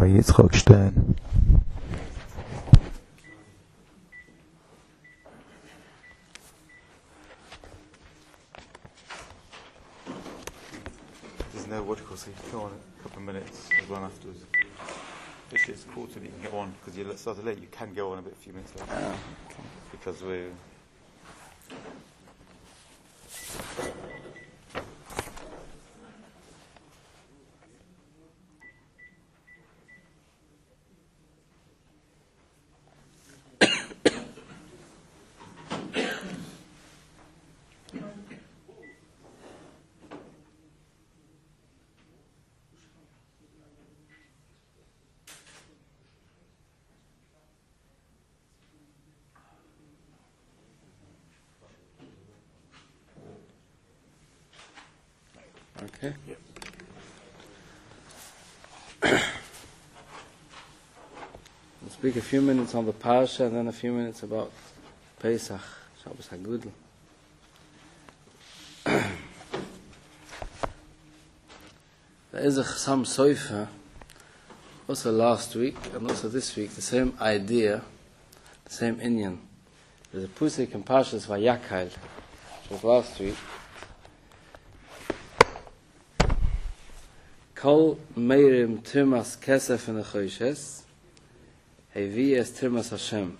by Yitzchak Stern. There's no what you call, so you can go on a couple of minutes as well afterwards. Actually, it's cool that you can go on because you started late. You can go on a few minutes later. Oh, okay. Because we. Okay. Yep. We'll speak a few minutes on the Parsha and then a few minutes about Pesach, Shabbos HaGudel. There is some Soifer, also last week and also this week, the same idea, the same inyan. There's a Pusik in Parshas Vayakal, which was last week. Kol meirim tirmas kesef in the choishes, hevi es tirmas Hashem.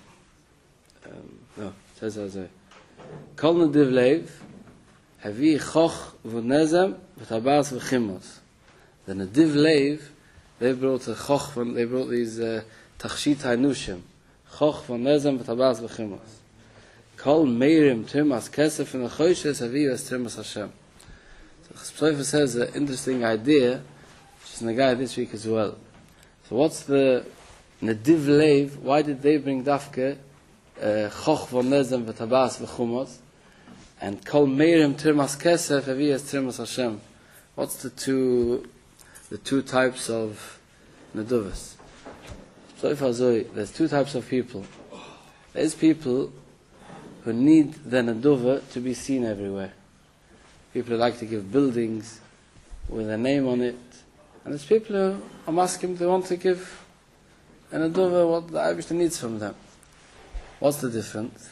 No, it says as a Kol nediv leiv, hevi choch v'nezem v'tabas v'chimos. The nediv leiv, they brought a choch, they brought these tachshit hanushim, choch v'nezem v'tabas v'chimos. Kol meirim tirmas kesef in the choishes, hevi es tirmas Hashem. So Sofer says an interesting idea, which is in the guy this week as well. So what's the Nediv Leiv? Why did they bring Dafke Choch v'nezem v'tabas v'chumos and Kol Meirim Tirmas Kesef Aviyas Tirmas Hashem? What's the two types of Neduvas? So if there's two types of people. There's people who need the Neduva to be seen everywhere. People who like to give buildings with a name on it. And there's people who are asking, they want to give an Neduva what the Eibishter needs from them. What's the difference?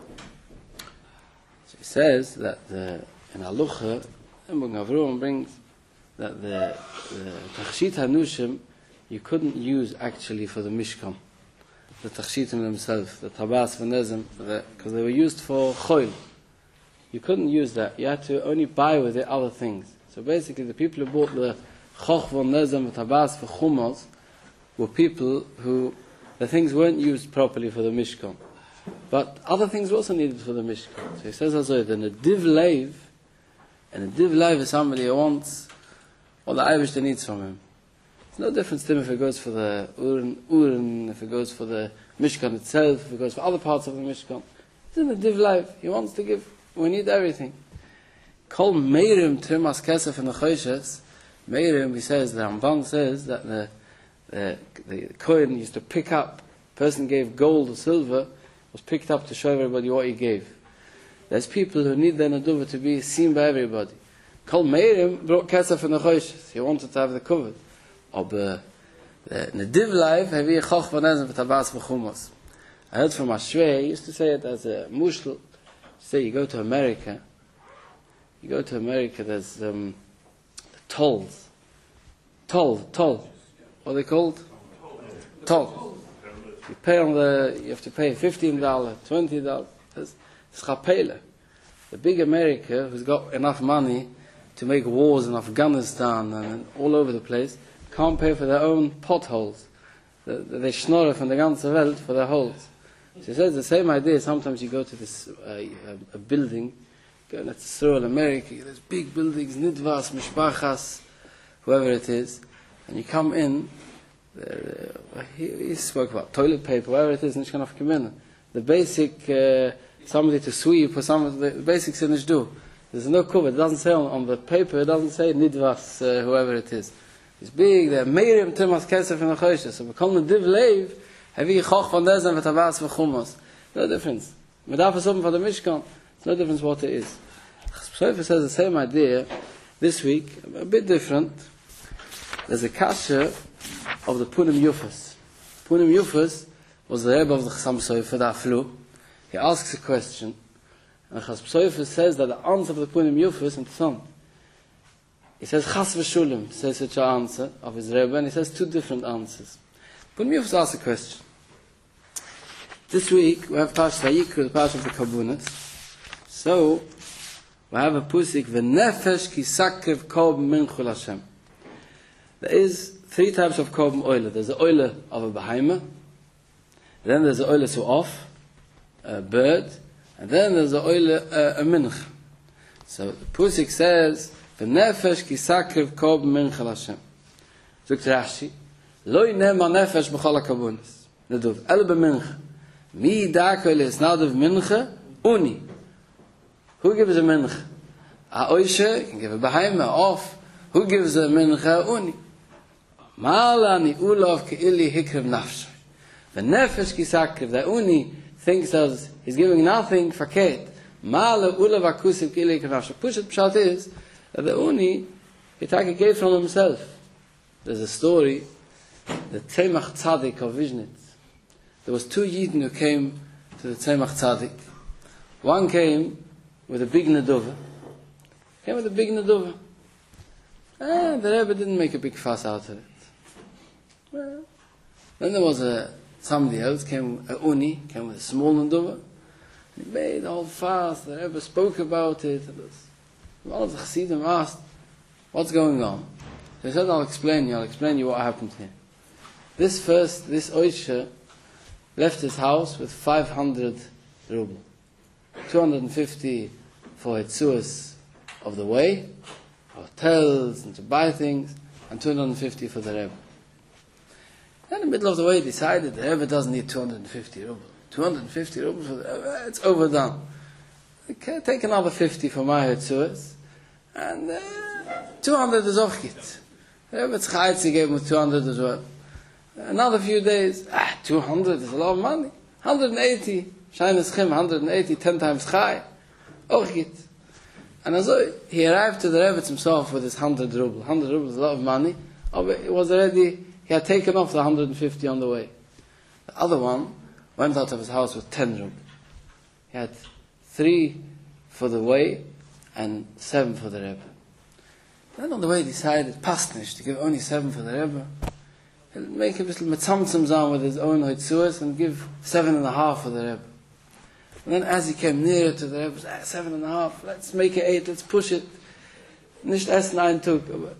So he says that in Halucha, Mbung Avruam brings that the Tachshit Hanushim you couldn't use actually for the Mishkan. The Tachshitim themselves, the Tabas V'nezem, because they were used for Choil. You couldn't use that. You had to only buy with it other things. So basically the people who bought the Choch v'nezem v'tabas v'chumos were people who the things weren't used properly for the Mishkan. But other things were also needed for the Mishkan. So he says also that a div leiv, and a div leiv is somebody who wants what the Eibishter needs from him. There's no difference to him if it goes for the Uren, if it goes for the Mishkan itself, if it goes for other parts of the Mishkan. He's in a div leiv. He wants to give. We need everything. Kol meirim tirmas kesef in the choishes. Meirim, he says, the Ramban says that the Kohen used to pick up, person gave gold or silver, was picked up to show everybody what he gave. There's people who need their Neduva to be seen by everybody. Kol Meirim brought Kesef in the Choishes. He wanted to have the covered. Or the Nediv life, hevi choch v'nezem v'tabas v'chumos. I heard from Ashwei, he used to say it as a mushal. Say you go to America, there's the tolls. Toll. What are they called? Toll. You have to pay $15, $20. It's chapela. The big America, who's got enough money to make wars in Afghanistan and all over the place, can't pay for their own potholes. They schnorren from the ganze Welt for their holes. So he says the same idea. Sometimes you go to this a building, go to Israel, America, there's big buildings, Nidvas, Mishpachas, whoever it is, and you come in, he spoke about toilet paper, whatever it is, Nishkan of Kimena. The basic, somebody to sweep, or the basics in do. There's no cover, it doesn't say on the paper, it doesn't say Nidvas, whoever it is. It's big, they're Meirim Tirmas Kesef in the Choishes. So we call them Div Leiv, Hevi Choch von Nezem v'Tabas v'Chumos. No difference. Medaf is open for the Mishkan. It's no difference what it is. Sofer says the same idea this week, a bit different. There's a kasha of the Punim Yufas. Punim Yufas was the Rebbe of the Chassam Sofer, the Aflu. He asks a question, and Chassam Sofer says that the answer of the Punim Yufas in Tzon. He says Chas v'shulim, says such an answer of his Rebbe, and he says two different answers. Punim Yufas asks a question. This week we have Parshat Vayikra, the Parshat of the Karbonos. So we have a pusik v'nefesh ki sakev kol minchul Hashem. There is three types of korban oila. There's the oila of a behemoth, then there's the oila su'of, a bird, and then there's the oila a minch. So the pusik says v'nefesh ki sakev korban minchul Hashem. Zogt Rashi, lo yinema nefesh b'chol ha'karbonos. Neduv el b'minch. Mi dakel is nadav mincha uni. Who gives a mincha? A oisha can give a behemoth off. Who gives a mincha uni? Malani ulav keili hikrev nafshay. The nefesh kisakrev. The uni thinks that he's giving nothing for ket. Mala ulav akusiv keili hikrev nafshay. Push it pshat is that the uni he gave from himself. There's a story, the Tzemach Tzadik of Vizhnitz. There was two Yidden who came to the Tzemach Tzadik. One came with a big neduva. And the Rebbe didn't make a big fuss out of it. Well, then there was somebody else came, a uni, came with a small neduva. He made the whole fuss. The Rebbe spoke about it. One of the Chassidim asked, "What's going on?" So he said, I'll explain you what happened here. This Oisha left his house with 500 ruble. 250 for Hitzuas of the way, hotels and to buy things, and 250 for the Rebbe. In the middle of the way, he decided the Rebbe doesn't need 250 ruble. 250 ruble for the Rebbe, it's overdone. Okay, take another 50 for my Hitzuas, and 200 is ochgit. The Rebbe Tzchaitzi gave him 200 as well. Another few days, 200 is a lot of money. 180, Shainas Chim, 180, 10 times Chai. Ochgit. And so he arrived to the Rebbe himself with his 100 ruble. 100 ruble is a lot of money. It was already, he had taken off the 150 on the way. The other one went out of his house with 10 ruble. He had 3 for the way and 7 for the Rebbe. Then on the way he decided, Pastnish, to give only 7 for the Rebbe. He'll make a little metzamtzum zam with his own Hitzuas and give 7.5 for the Rebbe. And then as he came nearer to the Rebbe, 7.5, let's make it 8, let's push it. Nicht erst 9 took.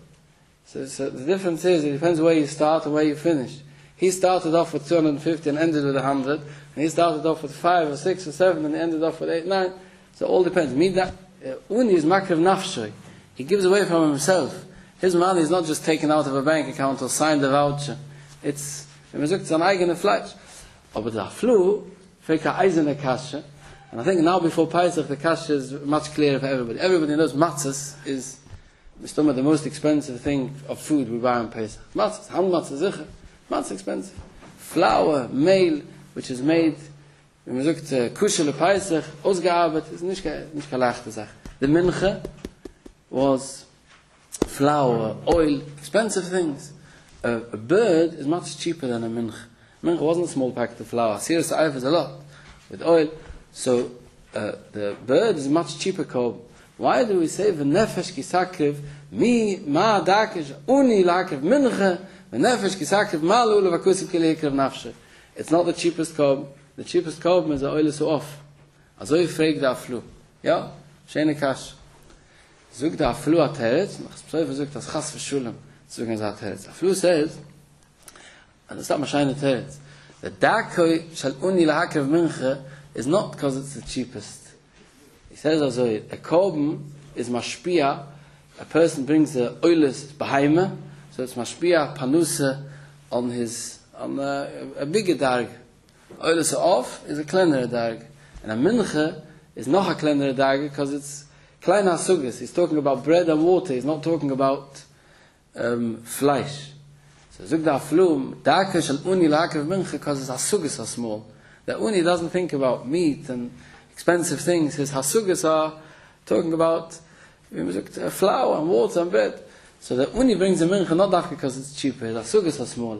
So the difference is, it depends where you start and where you finish. He started off with 250 and ended with 100, and he started off with 5 or 6 or 7 and ended off with 8, 9. So it all depends. Uni is makrev nafshay. He gives away from himself. His money is not just taken out of a bank account or signed a voucher. It's an eigene Fleisch. Aber the Aflu, fake a eisene kasha. And I think now before Pesach, the kasha is much clearer for everybody. Everybody knows matzahs is the most expensive thing of food we buy on Pesach. Matzahs, hand matzah sicher. Matzah expensive. Flour, meal, which is made, wenn man sagt, kuschele Pesach, ausgearbeitet, ist nicht keine leichte Sache. The mincha was flour, oil, expensive things. A bird is much cheaper than a mincha. Mincha wasn't a small packet of flour. Serious Eif is a lot with oil. So the bird is much cheaper korban. Why do we say v'nefesh kisakriv mi ma dakish uni lakiv mincha v'nefesh kisakriv ma lula v'kusiv kili hikriv nafshe? It's not the cheapest korban. The cheapest korban is the oil is off. Azoi fragt the Aflu. Ja? Shene kash. Zug the Aflu ateret. Nach Psoifa zug das Chas v'shulam. Zug as ateret. Aflu says, and it's not mashayne ateret, the dakoi shal uni lakiv mincha is not because it's the cheapest. He says also, a korban is mashpia, a person brings the oilus beheime, so it's mashpia panusa on a bigger darg. Oilus off is a kleinere darg. And a mincha is noch a kleinere darg because it's kleiner sugas. He's talking about bread and water, he's not talking about flesh. So zugda flum, darke shal uni lakav mincha because his hasugas are small. The uni doesn't think about meat and expensive things. His hasugas are talking about flour and water and bread. So that when he brings a mincha, not dafka because it's cheaper, the sugas are smaller.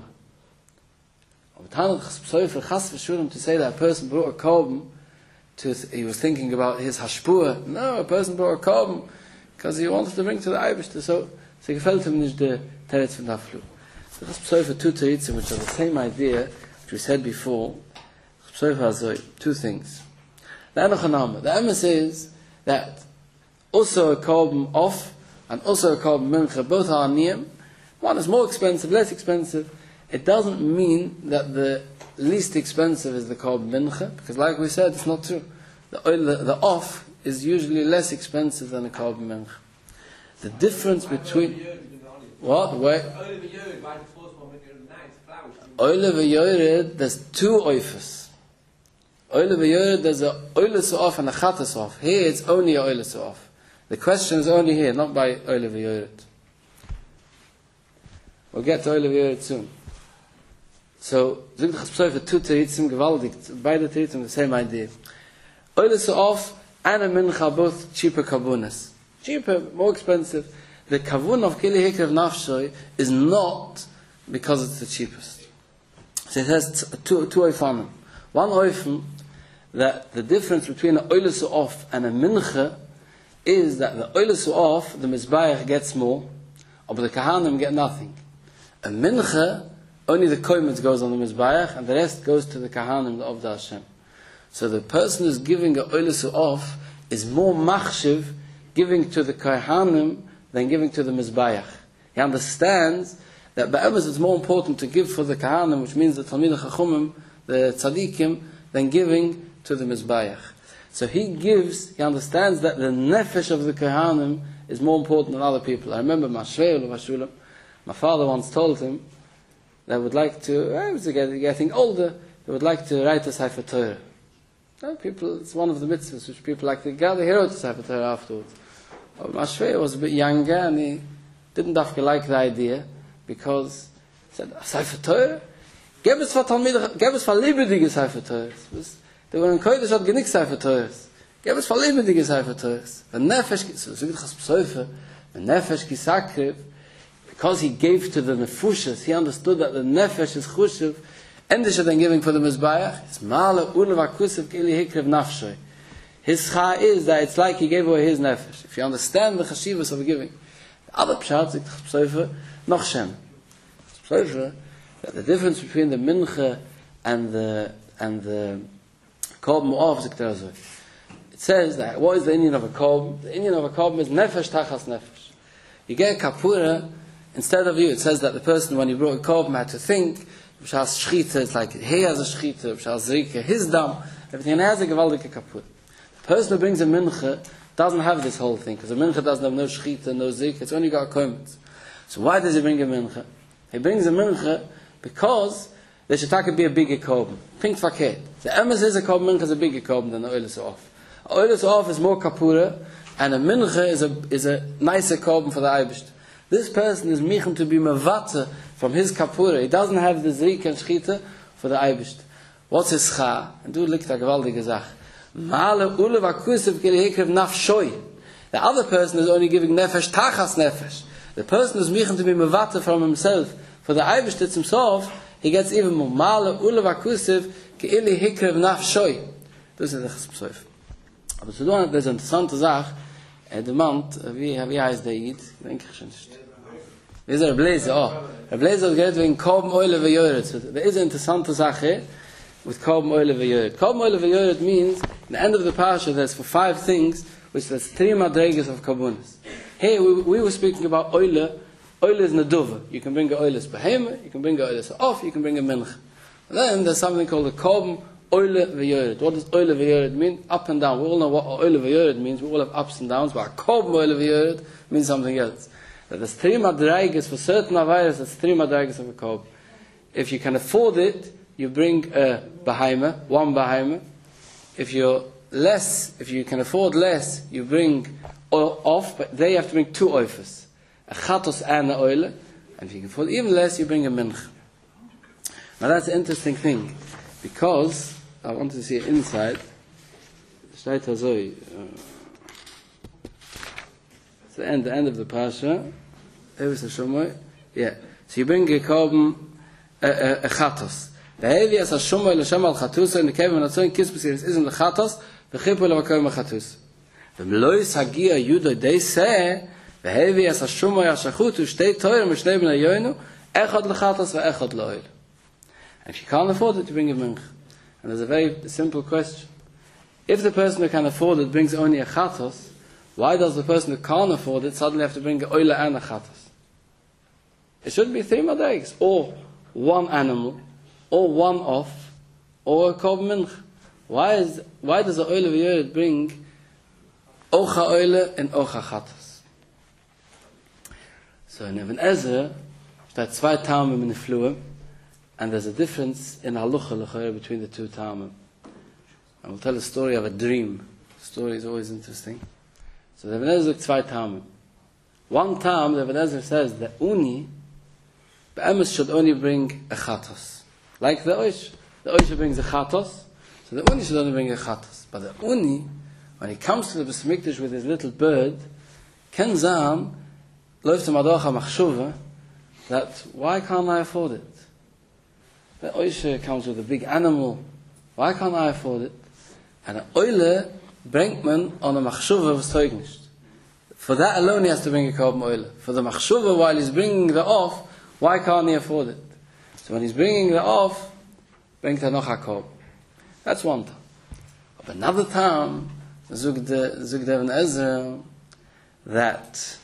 To say that a person brought a korban, he was thinking about his hashpua. No, a person brought a korban because he wanted to bring to the Eibishter. So gefällt him nicht the teretz from Naflu. So das Psoifa two teretzim, which are the same idea, which we said before. Psoifa has two things. The Emma says that also a korban off and also a korban mincha, both are niyam. One is more expensive, less expensive. It doesn't mean that the least expensive is the korban mincha, because like we said, it's not true. The off is usually less expensive than a korban mincha. The difference between what? Wait. Oile v'yored, there's two oifes. Oile v'yored, there's a oile off and a chatas off. Here it's only a oile off. The question is only here, not by oile v'yored. We'll get to oile v'yored soon. So, Zug the Chaspsoifa, two teritzim, gewaldig, beide teritzim, the same idea. Oile off and a mincha, both cheaper karbonas. Cheaper, more expensive. The kavun of Kili Hikrev Nafshoy is not because it's the cheapest. So it has two oifanim. One oifan, that the difference between an oilus off and a mincha is that the oilus off, the mizbayach gets more, but the kahanim get nothing. A mincha, only the koimet goes on the mizbayach, and the rest goes to the kahanim of the Hashem. So the person who's giving an oilus off is more machshiv giving to the kahanim than giving to the mizbayach. He understands that ba'emes it's more important to give for the kahanim, which means the talmid chachumim, the tzaddikim, than giving to the mizbayach. So he understands that the nefesh of the kahanim is more important than other people. I remember my father once told him that would like to, I was getting older, they would like to write a Sefer Torah. People, it's one of the mitzvahs which people like to gather here to Sefer Torah afterwards. Mashvei was a bit younger and he didn't like the idea because he said, Sefer Torah? Gäbe es für lebendige Sefer Torah. They were in Kodesh hat genig Sefer Torah. Gäbe es für lebendige Sefer Torah. The Nefesh kisakriv, because he gave to the nefushes, he understood that the nefesh is chushiv, endisher than giving for the mizbayach. It's ma'ala ulev akusiv kili hikrev nafshoy. His cha is that it's like he gave away his nefesh. If you understand the chashivas of giving. The other pshat, zegt Chapsoifa, noch shem. Chapsoifa, that the difference between the mincha and the korban of zegt Razo. It says that, what is the Indian of a korban? The Indian of a korban is nefesh tachas nefesh. You get a kapura, instead of you, it says that the person, when he brought a korban, had to think, B'shas shchita, it's like, he has a shchita, B'shas zrika, his dam, everything, and has a gewaldige kapura. The person who brings a mincha doesn't have this whole thing, because a mincha doesn't have no shchita, no zrika, it's only got a komet. So why does he bring a mincha? He brings a mincha because there should be a bigger korban. Think faket. The emes is a korban mincha is a bigger korban than the oilus off. Oilus off is more kapura, and a mincha is a nicer korban for the Eibishter. This person is michem to be mevata from his kapura. He doesn't have the zrika and shchita for the Eibishter. What's his cha? And du likt a gewaldige Sach. Ma'ale ulev akusiv kili hikrev nafshoy. The other person is only giving nefesh tachas nefesh. The person is michem to be mevata from himself for the Eibishter himself. He gets even more. Ma'ale ulev akusiv kili hikrev nafshoy. Das ist der Chapsoif. Aber zu tun, das ist eine interessante Sache. Der Mann, wie heißt der Yid? Denke ich schon nicht. Wie ist der Bläser? Oh, der Bläser geht wegen Korben Oile V'Yoret. There is a interessante Sache with Korben Oile V'Yoret. Korben Oile V'Yoret means, in the end of the parasha, there's for 5 things, which there's 3 madregas of karbonis. Here, we were speaking about Oile. Oile is Neduva. You can bring a Oiles Behema, you can bring a Oiles Off, you can bring a Minch. And then there's something called a Korben Oile V'Yoret. What does Oile V'Yoret mean? Up and down. We all know what Oile V'Yoret means. We all have ups and downs. But Korban Oile V'Yoret means something else. That there's 3 madraigas for certain avayas. There's 3 madraigas of a korban. If you can afford it, you bring a behemoth, 1 behemoth. If you can afford less, you bring off. But they have to bring 2 oifers, a chatos and a oile. And if you can afford even less, you bring a minch. Now that's an interesting thing, because I want to see inside. It's the end of the parasha. Eves Hashomoy. Yeah. So you bring a korban, a chatos. The heavy as Hashomoy l'shem al chatus, and the kevin and so in kispus isn't the chatos, the chipul l'makom chatus. The melois hagia yudo, they say, the heavy as Hashomoy ashachutu, shtei toyer, mishnei ben ayoinu, echad l'chatos, ve'echad l'oil. And if you can't afford it, you bring a minch. And there's a very simple question. If the person who can afford it brings only a chatos, why does the person who can't afford it suddenly have to bring a oila and a chatos? It should be 3 madeigas, or one animal, or one off, or a korban minch. Why does the oila v'yored bring ocha oila and ocha chatos? So in Even Ezra, there's 2 tamim in the fluim, and there's a difference in halucha between the 2 tamim. I will tell a story of a dream. The story is always interesting. So the Even Ezra 2 tamim. One time, the Even Ezra says that uni, be'emes should only bring a chatos. Like the oish. The oish brings a chatos, so the uni should only bring a chatos. But the uni, when he comes to the Beis Mikdash with his little bird, ken zam, loif to madocha machshuva, that why can't I afford it? The oish comes with a big animal. Why can't I afford it? And an oile bringt man on a machshuva was teugnisht. For that alone he has to bring a korban oile. For the machshuva, while he's bringing the off, why can't he afford it? So when he's bringing the off, bringt er noch a korban. That's one time. But another time, zug Even Ezra, that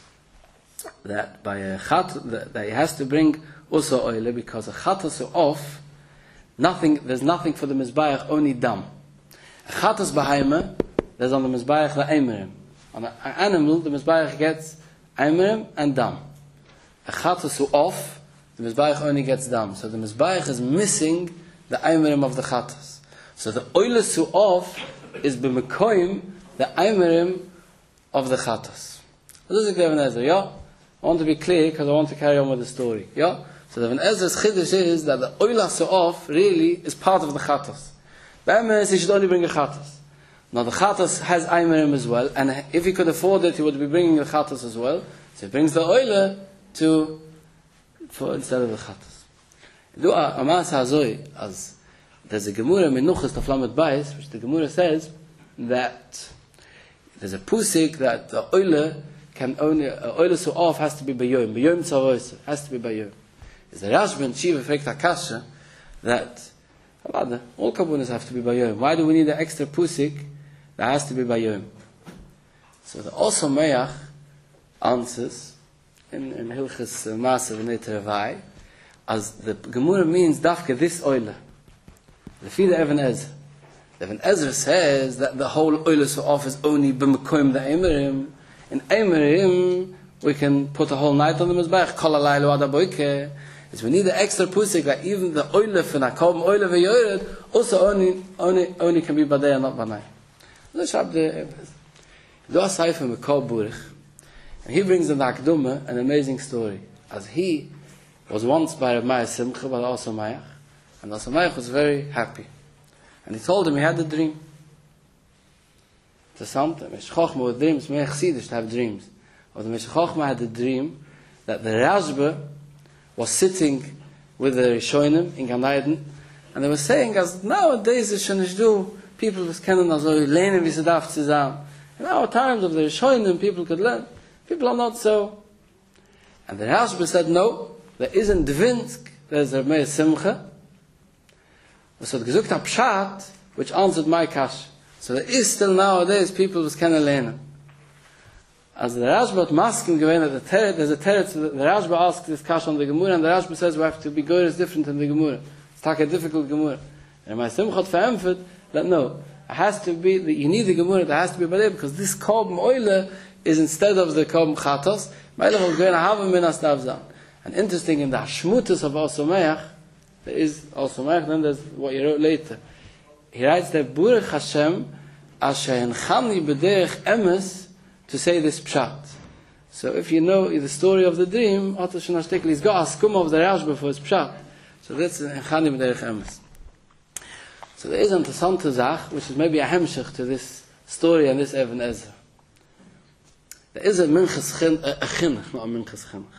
by a chat, that he has to bring also oile, because a chatos is off, there's nothing for the mizbeach, only dam. A chatos b'haima, there's on the mizbeach the eimerim. On an animal, the mizbeach gets eimerim and dam. A chatos is off, the mizbeach only gets dam. So the mizbeach is missing the eimerim of the chatos. So the oile su off is b'mekoim the eimerim of the chatos. This is the Even Ezra, yeah? I want to be clear because I want to carry on with the story, yeah? So the Even Ezra's chiddush is that the oila su off really is part of the chatos. Be'emes, he should only bring a chatos. Now the chatos has aimerim as well, and if he could afford it, he would be bringing the chatos as well. So he brings the oila instead of the chatos. Do a maas hazoi, as there's a gemura menuchas taflamet bayis, which the gemura says that there's a pusik that the oila can only oila so off has to be bayom tzavos, has to be bayom. Is the Rashba and Shiva fragt Akasha that all kabunas have to be bayom. Why do we need an extra pusik that has to be bayom? So the also Meach answers in Hilchas Maaseh v'Nei Terevai, as the Gemara means dafke this oila. The Fida Even Ezra. Even Ezra says that the whole oila so off is only b'mekoim the eimerim. In eimerim we can put a whole night on the mizbeach. Kol halayla ad haboker. Is we need the extra pusik that even the oile from a korban oile v'yored also only can be badei and not banai. Let's have the do a sefer with Kol Burich, and he brings in the Akduma an amazing story. As he was once by Reb Meir Simcha, but also Mayach, and also Mayach was very happy, and he told him he had a dream. To something, Mesh Chochma with dreams, Meir Chsidish to have dreams. Or the Mesh Chochma had a dream that the Rashba was sitting with the Rishonim in Gan Eden, and they were saying, as nowadays the Shanishdu, people was kennen as lehnen wie sie darf zu sein. In our times of the Rishonim, people could learn. People are not so. And the Rashba said, no, there isn't Dvinsk, there's a Meir Simcha. So the gesucht a Pshat, which answered my kash. So there is still nowadays people was kennen lehnen. As the Rashba masking given at the Teret, there's a Teret, the Rashba asks this kash on the Gemura, and the Rashba says we have to be good is different than the Gemura. It's like a difficult Gemura. And my Simchat ve'emfet that no, it has to be, you need the Gemura, that has to be by there, because this korban oile is instead of the korban chatos, Meilach will go and have a minas davzan. And interesting, in the Hashmutas of Osomeach, there is Osomeach, then there's what he wrote later. He writes that Burech Hashem, asher henchani b'derech emes, to say this pshat. So if you know the story of the dream, Otto Shenashtekli, he's got a skum of the Rashba for his pshat. So that's henchani b'derech emes. So there is an interessante Zach, which is maybe a hemshech to this story and this Even Ezra. There is a minchas chinuch, not a minchas chinuch.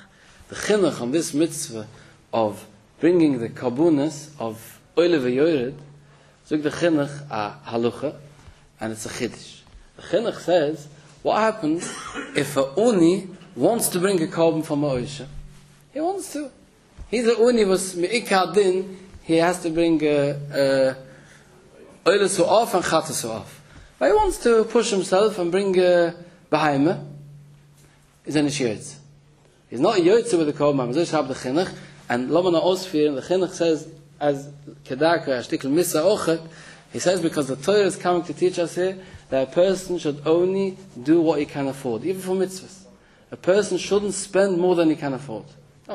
the chinuch on this mitzvah of bringing the karbunas of oile v'yored, so the chinuch a halucha, and it's a chiddush. The chinuch says, what happens if a uni wants to bring a carbon from a oisha? He wants to. He's a uni was me'ikad din, he has to bring oile so off and chata so off. But he wants to push himself and bring beheime. He's an yotze. He's not a yotze with the carbon, but the chinuch, and Lomana Osfir, the chinuch says, as kedaka, ashtikl misa ochet, he says because the Torah is coming to teach us here that a person should only do what he can afford, even for mitzvahs. A person shouldn't spend more than he can afford.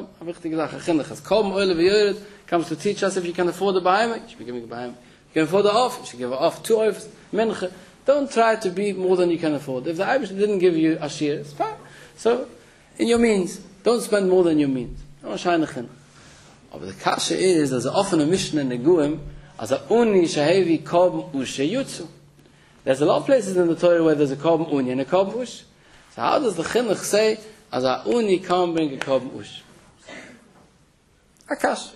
Comes to teach us if you can afford a behemoth, you should be giving a behemoth. You can afford the off, you should give it off, 2 offs, menche. Don't try to be more than you can afford. If the Eibush didn't give you ashir, it's fine. So, in your means, don't spend more than your means. But the kasha is, there's often a mission in the Neguim, as a uni shehevi korban ush yutzu. There's a lot of places in the Torah where there's a korban uni and a korban ush. So how does the chinuch say, as a uni can't bring a korban ush? Akash.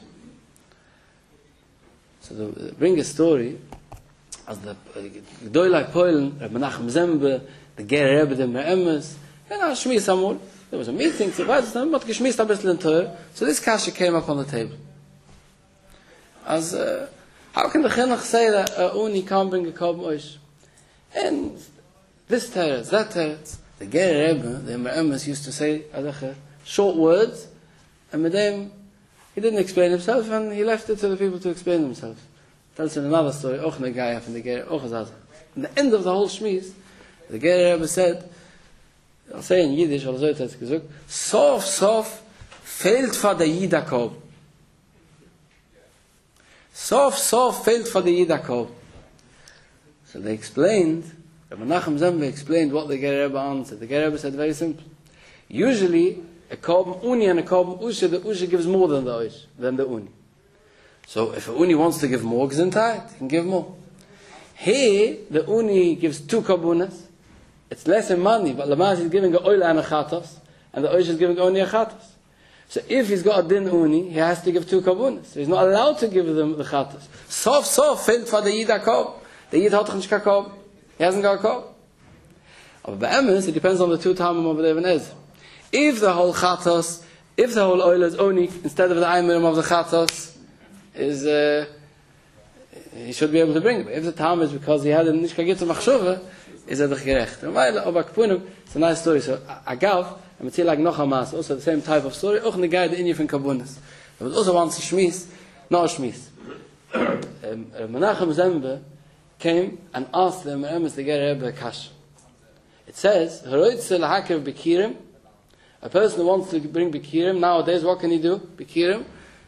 So they bring a story, as the Gdoilai Poilen, Reb Menachem Zembe, the Ger Rebbe, the Me'emes, and Shmis Amol. There was a meeting, so this kasha came up on the table. As how can the chinuch say that uni can't bring a korban ush? And this teretz, that teretz, the Ger Rebbe, the Me'emes used to say short words, and with them he didn't explain himself, and he left it to the people to explain themselves. Tells in another story, Och Negaya from the Ger Ochazaz. In the end of the whole shmis, the Ger Rebbe said, I'll say in Yiddish, or so it has gesagt, Sof, Sof, fehlt for the Yidakob. Sof, Sof, fehlt for the Yidakob. So they explained, Rabbi Menachem Zembe explained what the Ger Rebbe answered. The Ger Rebbe said very simple. Usually, a korban uni and a korban usha, the usha gives more than the ush, than the uni. So if a uni wants to give more, gesundheit, he can give more. Here, the uni gives 2 karbunas. It's less in money, but Lamas is giving a oil and a chatos, and the oil is giving only a chatos. So if he's got a din uni, he has to give 2 karbunas. So he's not allowed to give them the chatos. Sof, fehlt for the Yid a korb. The Yid hat nicht kein korb. He hasn't got a korb. But by Emes, it depends on the 2 tamim of the Even Ezer. If the whole chatos, if the whole oil is only, instead of the aymirim of the chatos, is, he should be able to bring it. But if the tam is because he had a nicht kagitza machshuva, is er doch gerecht. It's a nice story. So, Agav, I'm going to like noch hamas, also the same type of story, auch ne guy the India from Karbunas. There was also once a shmis, not a shmis. Menachem Zembe came and asked them, the Ger Rebbe Kash. It says, Heroitze lahakev bekirim, a person who wants to bring bekirim, nowadays what can he do? Bekirim,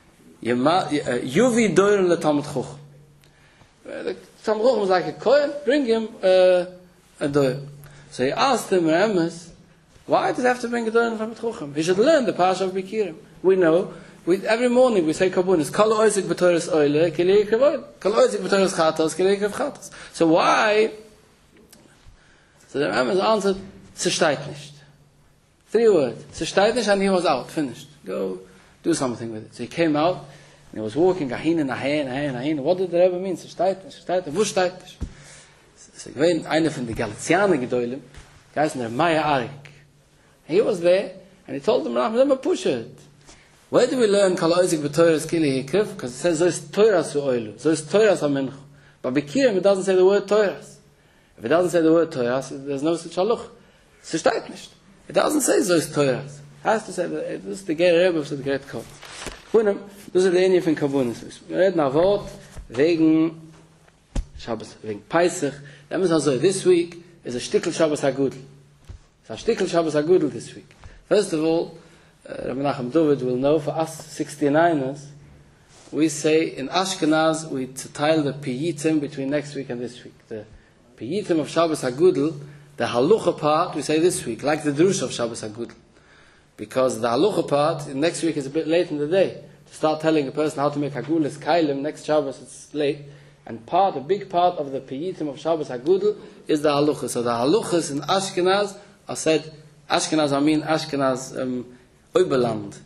yuvi doirim le Talmud Chuch. The Talmud Chuch was like a kohen, bring him a doir. So he asked him, Remes, why does he have to bring a doir from Talmud Chuch? He should learn the parsha of bekirim. We know, every morning we say karbunas, kol oizik b'toras oile, kilei kavoid, kol oizik b'toras chatos, kilei kav chatos. So why? So the Remes answered, ze steht nicht. 3 words. Ze steht nicht, and he was out, finished. Go do something with it. So he came out, and he was walking, ahin, ahin, ahin, ahin. What did the Rebbe mean? Ze steht nicht, ze steht nicht, wo steht nicht? So ich weiß, einer von den Galizianer Gedolim, geheißen der Maya Arik. He was there, and he told them, let me push it. Where do we learn kol oizik b'toras kili hikriv? Because it says, so is toras to oilu, so is toras ha-minchu. But bekirim, it doesn't say the word toras. If it doesn't say the word toras, there's no such haluch. Ze steht nicht. It doesn't say so is toras. It has to say that this is the Ger Rebbe of the Great Kol. Kunim, das ist der Ende von Karbunas. Wir reden ein Wort wegen Shabbos, wegen Pesach. That means also this week is a Shtikl Shabbos HaGudel. It's a Shtikl Shabbos HaGudel this week. First of all, Rabbi Menachem David will know for us 69ers, we say in Ashkenaz we tile the Piyitim between next week and this week. The Piyitim of Shabbos HaGudel, the Halucha part, we say this week, like the Drush of Shabbos HaGudel. Because the Halucha part, next week is a bit late in the day. To start telling a person how to make Hagulis Kailim, next Shabbos it's late. And a big part of the Piyitim of Shabbos HaGudel is the Halucha. So the Haluchas in Ashkenaz are said, Ashkenaz Oiberland.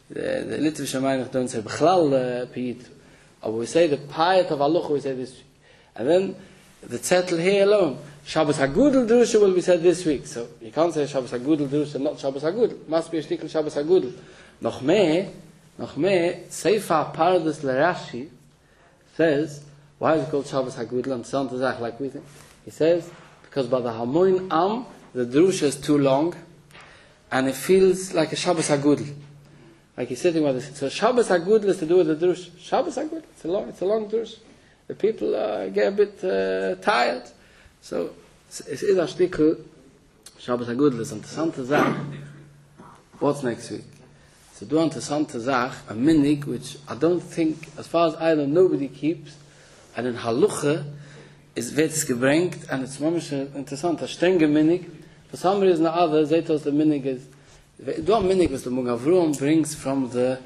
The Litvische Meinung don't say Bechlal Piyit. But we say the Payat of Halacha, we say this week. And then the Zettel here alone, Shabbos HaGudel Drusha will be said this week. So you can't say Shabbos HaGudel Drusha, not Shabbos HaGudel. It must be a shtickle Shabbos HaGudel. Noch mehr, Sefer Pardes LeRashi says, why is it called Shabbos HaGudel? And Santa Zach, like we think. He says, because by the Hamoin Am, the Drusha is too long, and it feels like a Shabbos HaGudel. Like he's sitting with this. So Shabbos HaGudel is to do with the Drush. Shabbos HaGudel, it's a long Drush. The people get a bit tired. So es ist ein Stückel Shabbos HaGudel ist eine interessante Sache. What's next week? So do an interessante Sache, a minig, which I don't think, as far as I know, nobody keeps, and in Haluche wird es gebringt, and it's mamisch interessant, a strenge minig. For some reason or other, they told us the minig is, do a minig was the Mugavruam brings from the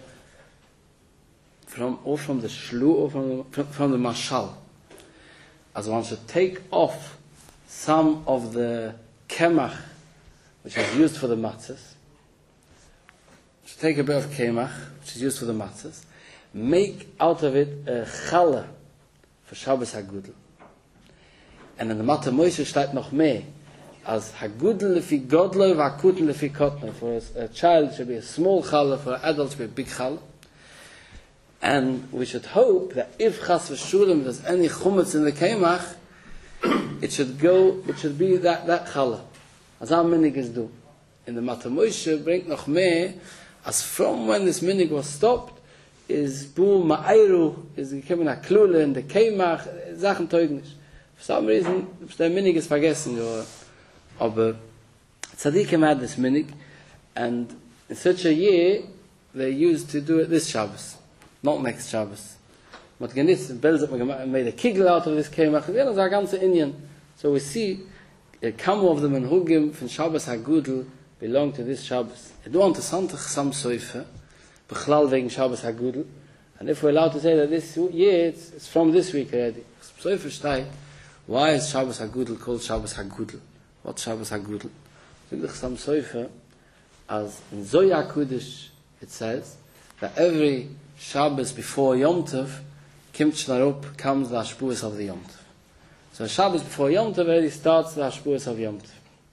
shlu or from the mashal. As one should take off some of the kemach, which is used for the matzahs. Should take a bit of kemach, which is used for the matzahs, make out of it a challah for Shabbos HaGudel. And in the Mateh Moshe steht noch mehr, as HaGudel lefi godlo v'akuten lefi kotno. For a child it should be a small challah, for an adult it should be a big challah. And we should hope that if chas v'shulim there's any chumetz in the kemach, it should be that challah. As our minigers do. In the Mateh Moshe bringt noch mehr, as from when this minig was stopped, is bu ma'ayru, is gekommen a klule in the kemach, Sachen teugnisch. For some reason, der minig is vergessen, aber tzaddikim had this minig, and in such a year, they used to do it this Shabbos, not next Shabbos. But genitzt, Belz hat made a kigel out of this kemach, and that's our ganze Indian. So we see, kamu of the menhugim from Shabbos HaGudel belong to this Shabbos. I don't want to Santach Sam Soife, Bechlal wegen Shabbos HaGudel, and if we're allowed to say that this year, it's from this week already. Soife steigt, why is Shabbos HaGudel called Shabbos HaGudel? What's Shabbos HaGudel? Sam Soife, as in Zoya Kudish, it says that every Shabbos before Yom Tov, Kimt Shnarup comes the Hashpuas of the Yom Tov. So Shabbos before Yom Tov already starts the Hashpuas of Yom Tov.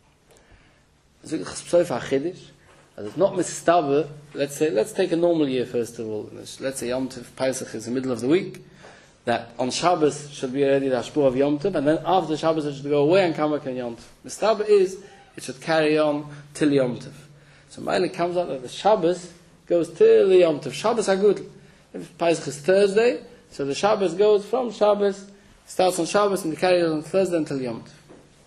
Soife HaChidish, as it's not mistaber, let's take a normal year first of all. Let's say Yom Tov, Pesach is the middle of the week, that on Shabbos should be already the Hashpur of Yom Tov, and then after Shabbos it should go away and come back on Yom Tov. Mistaber is, it should carry on till Yom Tov. So Maile comes out that the Shabbos goes till the Yom Tov. Shabbos HaGudel. If Pesach is Thursday, so the Shabbos goes from Shabbos, starts on Shabbos and carries on Thursday until Yom Tov.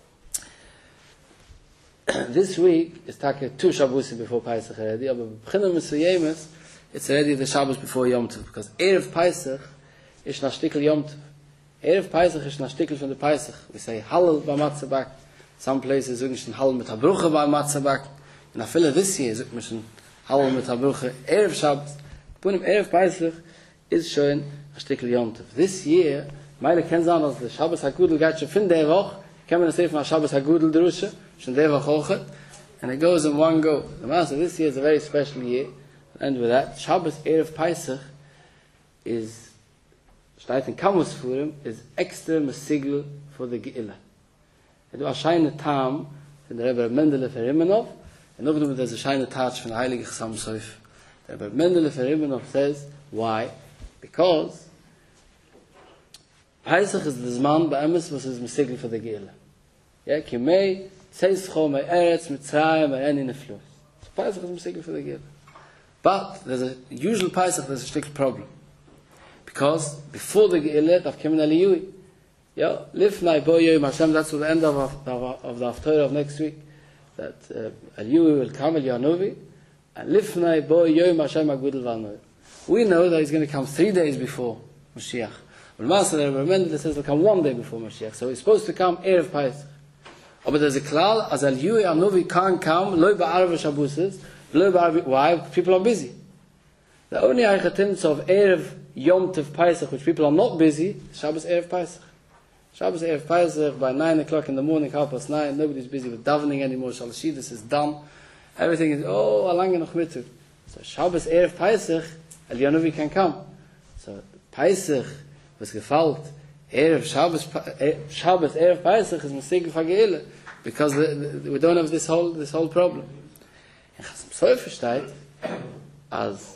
This week is take 2 Shabbosim before Pesach already, but B'china Mitzvah it's already the Shabbos before Yom Tov, because Erev Pesach is na stickel Yom Tov. Erev Pesach is na stickel from the Pesach. We say Hallel by Matzah. Some places sagen schon Hallel mit Habruche by Matzah. In a fille this year sagen schon Hallel mit Habruche Erev Shabbos. But Erev Pesach is schon a stickel Yom Tov. This year, meine kennen sagen, dass der Shabbos HaGudel geht schon fin der Woche, kann man say from Shabbos HaGudel Drusha, schon der Woche auch, and it goes in one go. The Master, this year is a very special year. And with that, Shabbos Erev Pesach is steht in Kamus Furim, is extra Mesigel for the Ge'ila. It was a shine tam from the Rebbe Mendele Ferimenov, and over there's a shine touch from the Heilige Chassam Soif. The Rebbe Mendele Ferimenov says, why? Because Pesach is the Zman Ba'emes was his Mesigel for the Ge'ila. Yeah, Kimei, Tzeischo, Me Eretz, Mitzrayim, Me Eni Neflus. So Pesach is Mesigel for the Ge'ila. But there's a usual Pesach, there's a strict problem. Because before the Ge'ilah, I've come in Aliyui. Yeah, Lifnai Bo Yoyim Hashem, that's the end of the Haftorah of next week. That Aliyui will come, El Yanuvi, and Lifnai Bo Yoyim Hashem HaGudel V'Anovi. We know that he's going to come 3 days before Mashiach. But Master Rebbe Mendele says he'll come 1 day before Mashiach. So he's supposed to come Erev Pesach. But there's a klal, as Aliyui Anuvi can't come, Loi Ba'arav Shabbuses, Loi Ba'arav, why? People are busy. The only Eichatinz of Erev Yom Tov Pesach, which people are not busy, Shabbos Erev Pesach. Shabbos Erev Pesach, by 9 o'clock in the morning, 9:30, nobody's busy with davening anymore, Shalashidus is done. Everything is, alange noch mittag. So Shabbos Erev Pesach, Elyonovi can come. So Pesach was gefällt, Erev Shabbos Erev Pesach is mistaken for Geile, because we don't have this whole problem. And Chasam Sofer steht, as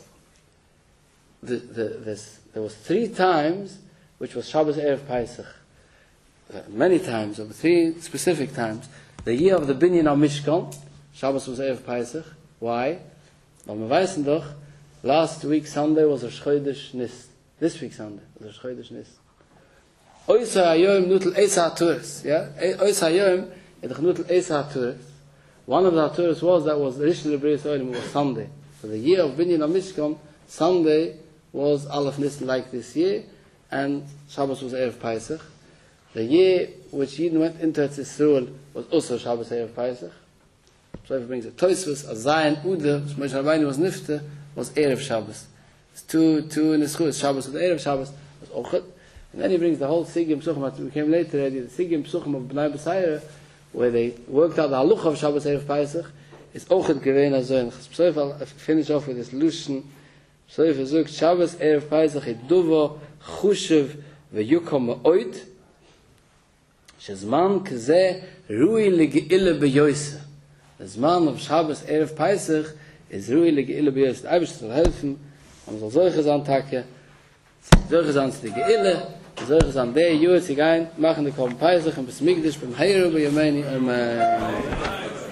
there was 3 times which was Shabbos Erev Pesach. Many times, over 3 specific times. The year of the Binyan of Mishkan, Shabbos was Erev Pesach. Why? Well, we wissen doch, last week Sunday was Rosh Chodesh Nis. This week Sunday was Rosh Chodesh Nis. Oysa Hayoim Nutel Eisa HaTuris. Yeah? Oysa Hayoim Edach Nutel Eisa HaTuris. One of the HaTuris was Rishon L'Bris Oilim was Sunday. So the year of Binyan of Mishkan, Sunday was Aleph Nisan like this year, and Shabbos was Erev Pesach. The year which Yidden went into Eretz Yisrael was also Shabbos Erev Pesach. So if it brings a Tosfos, a Zayin, Uda, which Moshe Rabbeinu was Nifte, was Erev Shabbos. It's two in the school, Shabbos with Erev Shabbos was Ochet. And then he brings the whole Sigim Psuchim, we came later already, the Sigim Psuchim of Bnei B'Sayra, where they worked out the Halucha of Shabbos Erev Pesach, is Ochet Gewein Azoin. So if I'll finish off with this Lushan, so if I say Shabbos Erev Pesach, Eduvo, Chushev, V'yukom Ma'oid, Shezman Kazeh, Rui Legeile B'yoyse. The Zman of Shabbos Erev Pesach is Rui Legeile B'yoyse. The Eibisch soll helfen, man soll solche Sandtage, solche Sands die Geile, solche Sand der Juhe sich ein, machen die Korben Pesach und bis Migdisch beim Heiru bei Yemeni.